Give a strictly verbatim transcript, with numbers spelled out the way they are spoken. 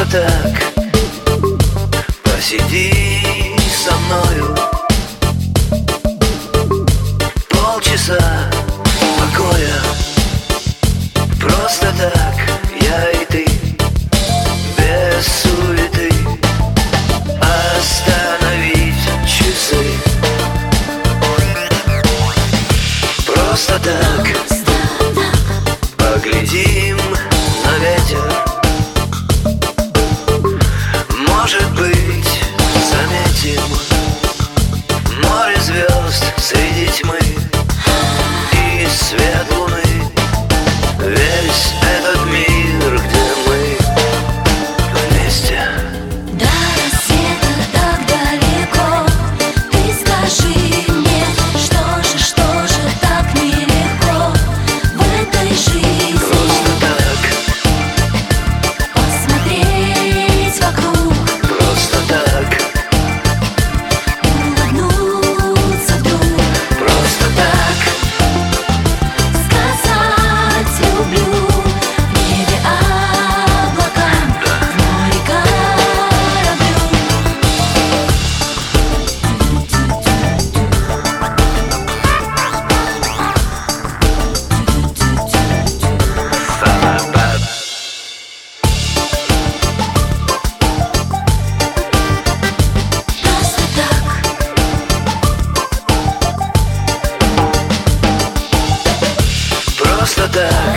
так посиди со мною полчаса покоя. Просто так я и ты, без суеты, остановить часы. Просто так поглядим на ветер. Может быть, заметим море звезд среди тьмы и свет луны. Весь этот мир, где мы вместе. До рассвета так далеко. Ты скажи мне, что же, что же так нелегко в этой жизни? Просто так посмотреть вокруг, просто так улыбнуться вдруг, просто так сказать люблю. В небе облакам, в море кораблю. Fa-ba-ba. Просто так, Просто так